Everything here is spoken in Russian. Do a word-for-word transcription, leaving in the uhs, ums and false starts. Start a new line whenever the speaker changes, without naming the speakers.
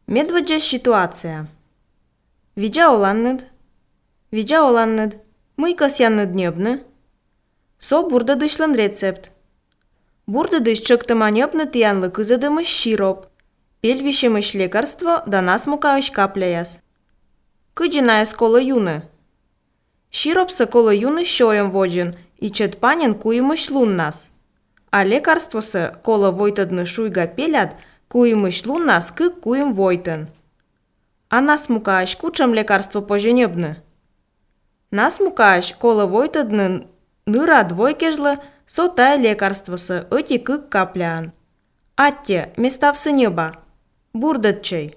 Медведжа ситуация. Видя оланнед. Видя оланнед. Мыйкас яннед небны. Со бурда дышлан рецепт. Бурда дыш чыктыма небны тиянлы кызыдымыш сироп. Пельвишемыш лекарство да насмукаыш капляяс. Кыджиная скола юны. Сироп са кола юны шоем воджен и чет панен куимыш луннас. А лекарство са кола войтадны шуйга пелят куимыш луннас кык куим войтын. А насмукаыш кучам лекарство поженебны. Насмукаыш кола войтадны ныра двойкежлы со тай лекарство са ыти кык каплян. Атте, местав сы неба. Бурдат чей.